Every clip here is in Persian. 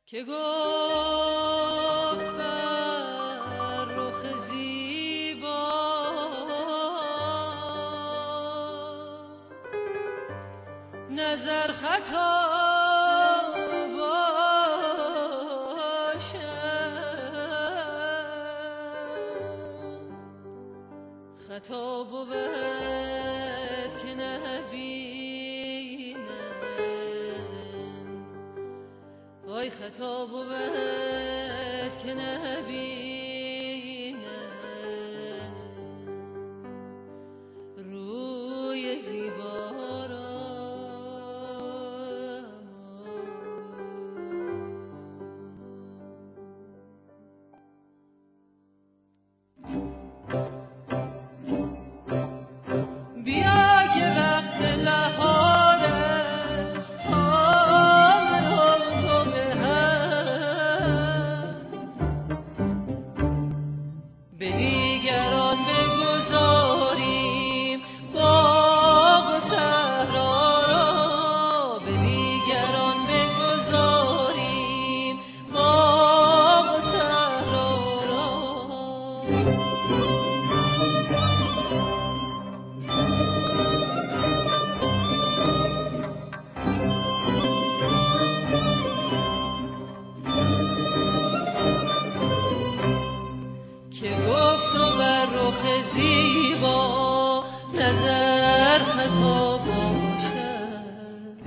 که گفت بر رخ زیبا نظر خطا باشد، خطا بود که نبینم، وای خطا بود که نبینم روی زیبا را. بیا که وقت بهار است تا من و تو به هم به دیگران بگذاریم باغ و صحرا را، به دیگران بگذاریم باغ و صحرا را. که گفت و بر رخ زیبا نظر خطا باشد،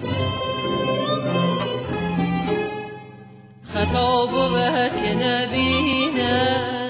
خطا بود که نبینم